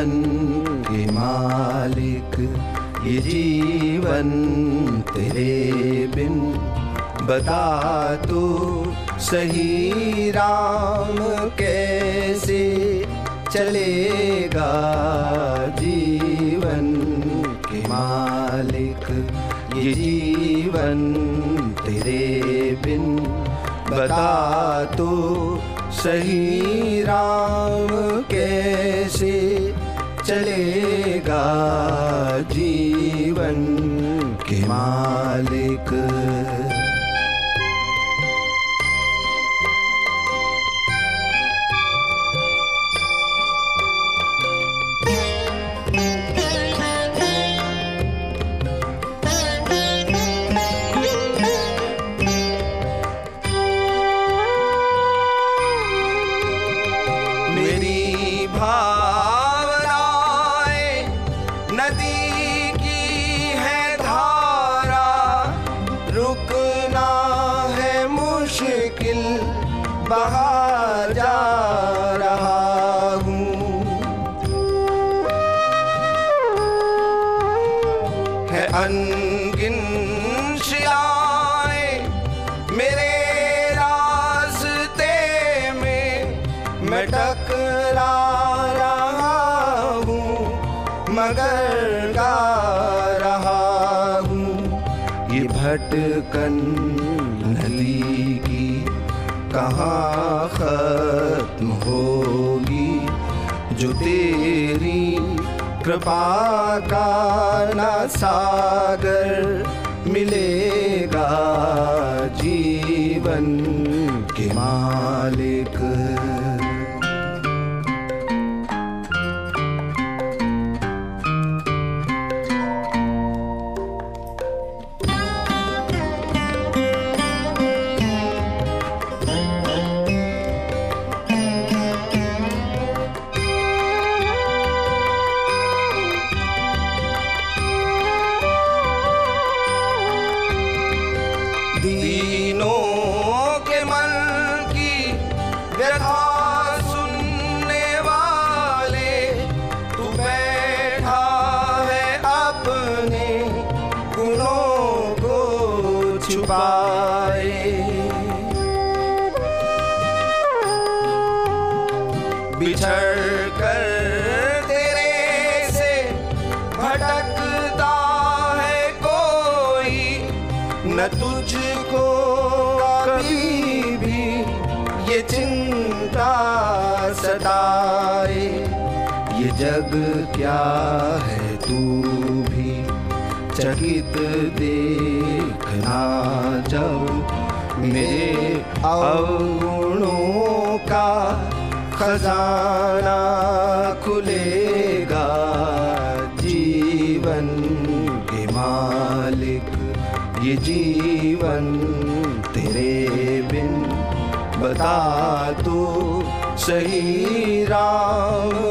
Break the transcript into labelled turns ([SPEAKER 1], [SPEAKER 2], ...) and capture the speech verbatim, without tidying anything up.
[SPEAKER 1] जीवन के मालिक, ये जीवन तेरे बिन बता तो सही राम कैसे चलेगा। जीवन के मालिक, ये जीवन तेरे बिन बता तो सही राम कैसे चलेगा। जीवन के मालिक। मेरी भावनाएं नदी की है धारा, रुकना है मुश्किल, बहा जा रहा हूँ। है अनगिन शिलाएं मेरे रास्ते में, मैं टकरा रहा हूँ मगर गा रहा हूँ। ये भटकन नदी की कहाँ खत्म होगी, जो तेरी कृपा का ना सागर मिलेगा। जीवन के मालिक। दीनों के मन की व्यथा सुनने वाले, तू बैठा है अपने गुनों को छुपाए। बिछड़ कर तेरे से भटकता है कोई, न तुझको कभी भी ये चिंता सताए। ये जग क्या है तू भी चकित देखना, जब मेरे अवगुणों का खजाना खुलेगा। जीवन के मालिक, ये जीवन तेरे बिन बता तो सही राम